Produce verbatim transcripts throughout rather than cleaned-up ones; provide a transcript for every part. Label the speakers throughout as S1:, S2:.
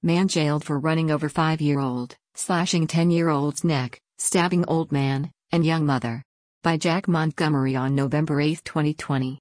S1: Man jailed for running over five-year-old, slashing ten-year-old's neck, stabbing old man, and young mother. By Jack Montgomery on November eighth, twenty twenty.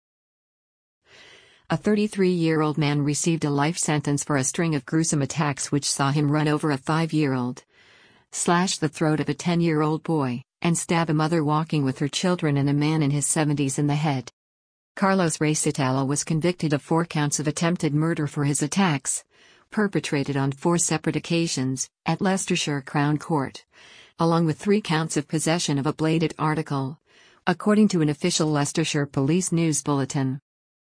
S1: A thirty-three-year-old man received a life sentence for a string of gruesome attacks which saw him run over a five-year-old, slash the throat of a ten-year-old boy, and stab a mother walking with her children and a man in his seventies in the head. Carlos Reysatalo was convicted of four counts of attempted murder for his attacks, perpetrated on four separate occasions, at Leicestershire Crown Court, along with three counts of possession of a bladed article, according to an official Leicestershire Police News Bulletin.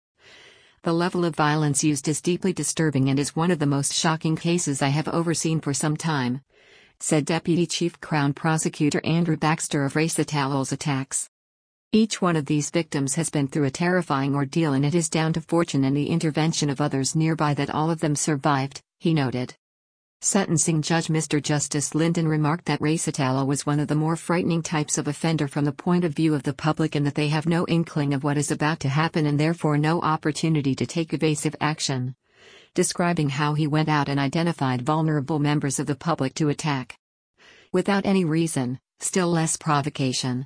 S1: The level of violence used is deeply disturbing and is one of the most shocking cases I have overseen for some time, said Deputy Chief Crown Prosecutor Andrew Baxter of Reysatalo's attacks. Each one of these victims has been through a terrifying ordeal, and it is down to fortune and the intervention of others nearby that all of them survived, he noted. Sentencing Judge Mister Justice Linden remarked that Reysatalo was one of the more frightening types of offender from the point of view of the public, and that they have no inkling of what is about to happen and therefore no opportunity to take evasive action, describing how he went out and identified vulnerable members of the public to attack without any reason, still less provocation.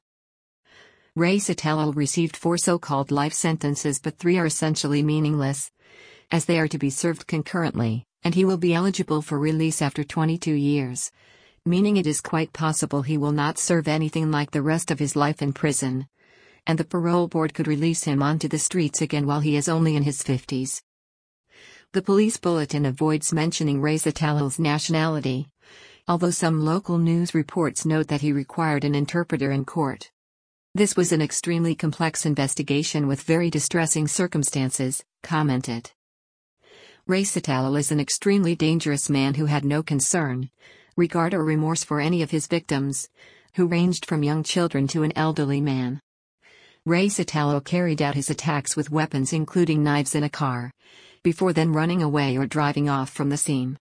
S1: Reysatalo received four so-called life sentences, but three are essentially meaningless, as they are to be served concurrently, and he will be eligible for release after twenty-two years, meaning it is quite possible he will not serve anything like the rest of his life in prison, and the parole board could release him onto the streets again while he is only in his fifties. The police bulletin avoids mentioning Reysatalo's nationality, although some local news reports note that he required an interpreter in court. This was an extremely complex investigation with very distressing circumstances, commented. Reysatalo is an extremely dangerous man who had no concern, regard or remorse for any of his victims, who ranged from young children to an elderly man. Reysatalo carried out his attacks with weapons including knives in a car, before then running away or driving off from the scene.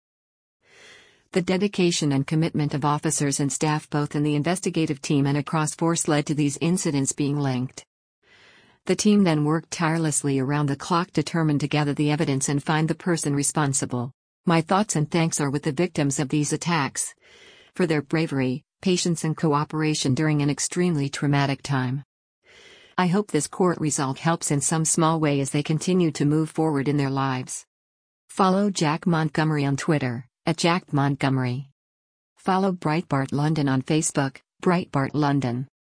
S1: The dedication and commitment of officers and staff both in the investigative team and across force led to these incidents being linked. The team then worked tirelessly around the clock, determined to gather the evidence and find the person responsible. My thoughts and thanks are with the victims of these attacks, for their bravery, patience and cooperation during an extremely traumatic time. I hope this court result helps in some small way as they continue to move forward in their lives. Follow Jack Montgomery on Twitter, at Jack Montgomery. Follow Breitbart London on Facebook, Breitbart London.